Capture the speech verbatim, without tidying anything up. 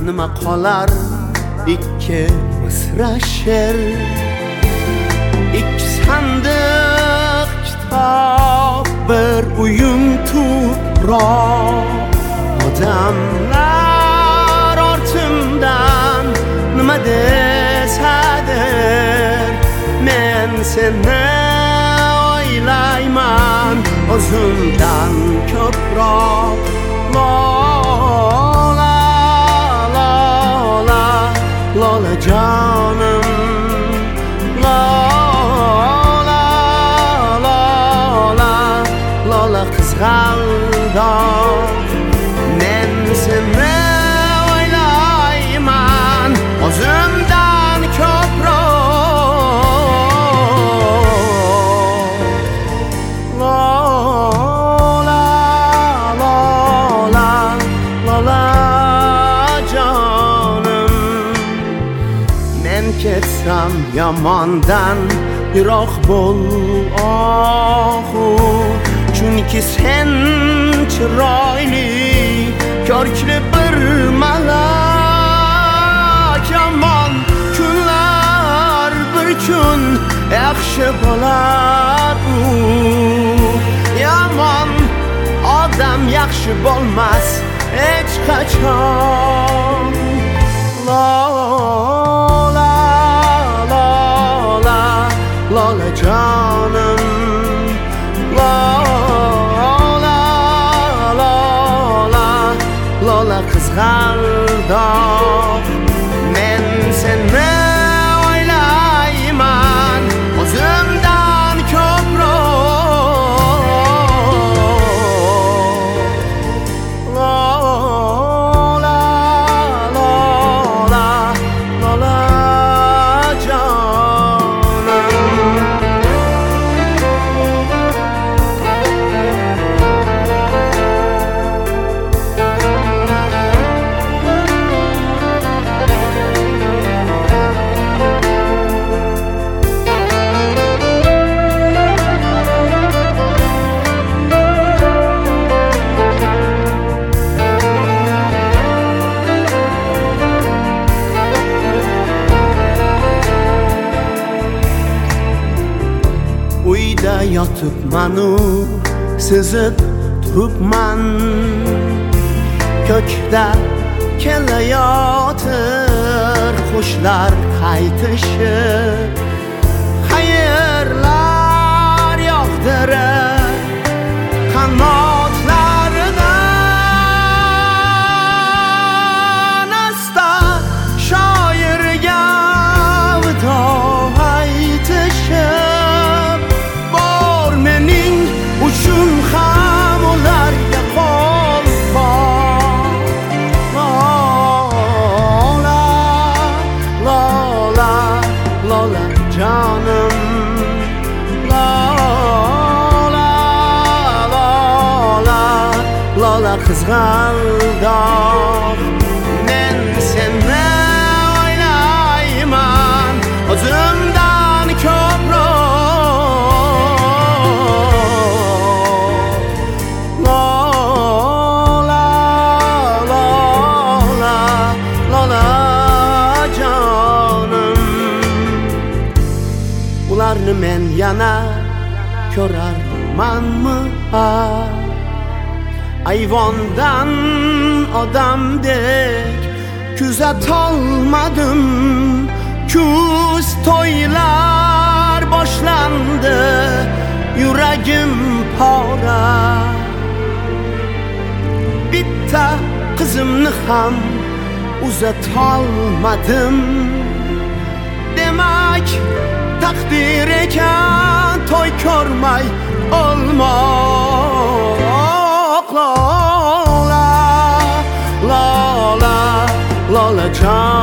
nima qolar ikki misra she'r, ikki sandiq kitob, bir uyum tuproq. Odamlar ortimdan nima desadir, men seni o'ylayman o'zimdan ko'proq. Lola, lola, lola jonim, lola, lola, lola qizg'aldoq. Men seni o'ylayman o'zimdan ko'proq. Lola, lola, lola jonim, men ketsam yomondan yiroq bo'l ohu, chunki sen chiroyli ko'rkli bir malak. Yomon kunlar bir kun yaxshi bo'lar u, yomon odam yaxshi bo'lmas hech qachon. Lola, lola, lola jonim, lola, lola, lola qizg'aldoq. Men seni o'ylayman o'zimdan ko'proq. Lola, lola, lola jonim. Uyda yotibmanu sezib turibman, ko'kda kelayotir qushlar qaytishib. Xayrlar yog'dirib qanotlaridan, asta shoirga vido aytishib. Bor mening uchun ham ularga qo'lqop. Lola, lola, lola jonim, lola, lola, lola qizg'aldoq. Men seni o'ylayman o'zimdan ko'proq. Lola, lola, lola jonim. Ularni men yana ko'rarmanmi? Ayvondan odamdek kuzatolmadim. Kuz to'ylar boshlandi, yuragim pora. Bitta qizimni ham uzatolmadim. Demak taqdir ekan to'y ko'rmay olmoq. Lola, lola, lola jonim.